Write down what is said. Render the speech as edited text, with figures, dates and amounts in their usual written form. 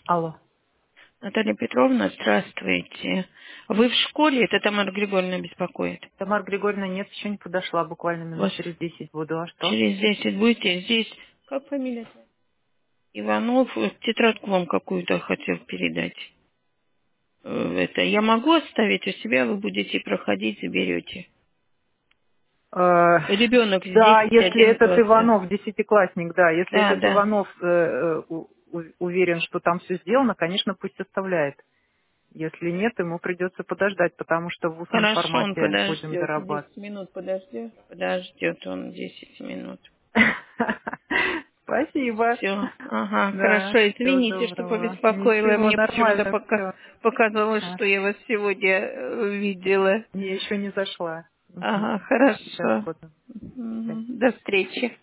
Алло. Наталья Петровна, здравствуйте. Вы в школе? Это Тамара Григорьевна беспокоит. Тамара Григорьевна, нет, еще не подошла, буквально У минут вас через 10 буду. А что? через 10 будете здесь? Как фамилия? Иванов, тетрадку вам какую-то хотел передать. Это я могу оставить у себя, вы будете проходить, заберете. Ребенок с Да, если 10-1 этот класса. Иванов, десятиклассник, да, если Да, этот да. Иванов уверен, что там все сделано, конечно, пусть оставляет. Если нет, ему придется подождать, потому что в устном Хорошо, он формате будем подождет. дорабатывать. 10 минут подождет. Подождет он 10 минут. Спасибо. Все, ага, хорошо. Да, всего Извините, что доброго. побеспокоила. Ничего, Мне почему-то нормально все. показалось, что я вас сегодня видела. Я еще не зашла. Мгм. Ага, Сейчас хорошо. буду. Мгм. До встречи.